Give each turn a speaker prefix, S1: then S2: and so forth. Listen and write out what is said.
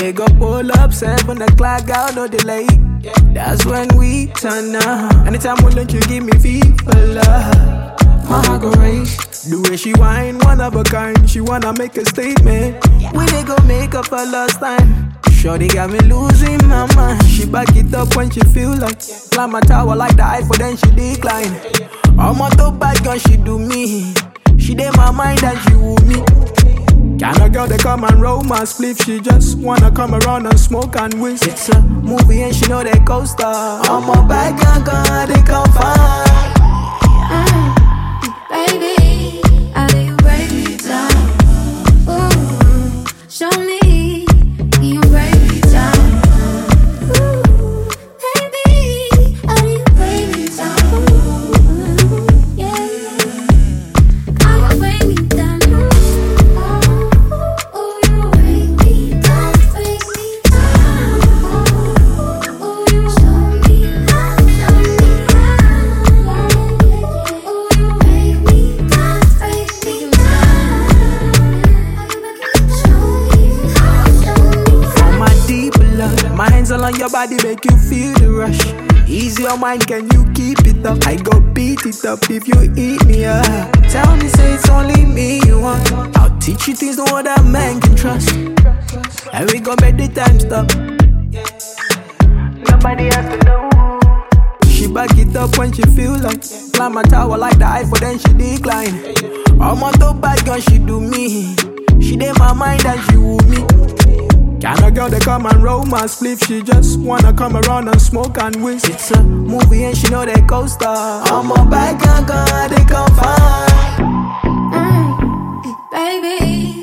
S1: they go pull up 7 o'clock, out no delay. That's when we turn up. Anytime we lunch, you give me fever love. My heart go race. The way she whine, one of a kind. She wanna make a statement. We they go make up for last time. Shorty got me losing my mind. She back it up when she feel like climb a tower like the Eiffel, then she decline. I'm on top bad gun, she do me. She did my mind and she woo me. Kind of girl they come and roll my spliff. She just wanna come around and smoke and whiz. It's a movie and she know they co-star. I'm a bad gun, they come find.
S2: Baby, how do you break me down? Ooh, show me, you break me down. Ooh, baby, how do you break me down? Ooh, yeah, how you break me down? Ooh, you break me down, break me down. Ooh, you show me how, show me how. Ooh, you break me down, break me down. Show me how, show me how.
S1: For my deep love, my hands all on your body make you feel the rush. Ease your mind, can you keep it up? I go beat it up if you eat me up. Tell me, say it's only me you want. I'll teach you things no other man can trust. And we gon' make the time stop. Nobody has to know. She back it up when she feel like climb a tower like the Eiffel, then she decline. I'm on top bad gun, she do me. She did my mind and she woo me. Kind of girl they come and roll my spliff. She just wanna come around and smoke and whiz. It's a movie and she know they co-star. I'm a bad gun, they come find.
S2: Baby,